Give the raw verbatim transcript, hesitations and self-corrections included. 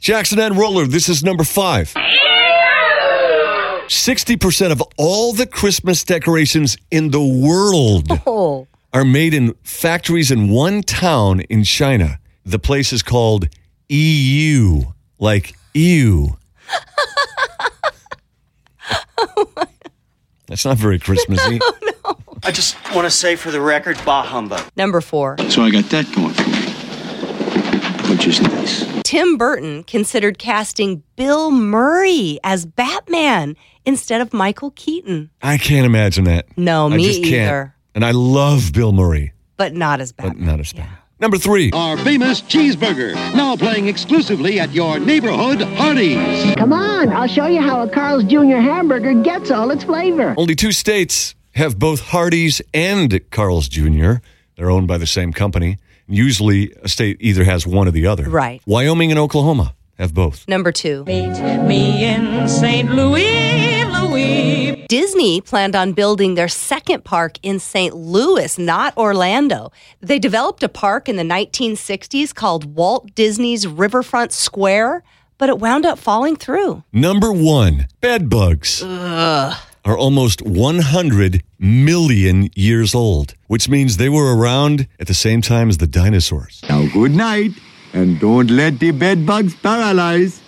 Jackson and Roller, this is number five. sixty percent of all the Christmas decorations in the world Oh. are made in factories in one town in China. The place is called E U, like E U. That's not very Christmassy. No, no. I just want to say for the record, bah humbug. Number four. So I got that going for me, which is nice. Tim Burton considered casting Bill Murray as Batman instead of Michael Keaton. I can't imagine that. No, I me just can't. either. And I love Bill Murray, But not as Batman. but not as Batman. Number three. Our famous cheeseburger, now playing exclusively at your neighborhood Hardee's. Come on, I'll show you how a Carl's Junior hamburger gets all its flavor. Only two states have both Hardee's and Carl's Junior They're owned by the same company. Usually, a state either has one or the other. Right. Wyoming and Oklahoma have both. Number two. Meet me in Saint Louis, Louis. Disney planned on building their second park in Saint Louis, not Orlando. They developed a park in the nineteen sixties called Walt Disney's Riverfront Square, but it wound up falling through. Number one, bed bugs Ugh. are almost one hundred million years old, which means they were around at the same time as the dinosaurs. Now, good night, and don't let the bed bugs paralyze.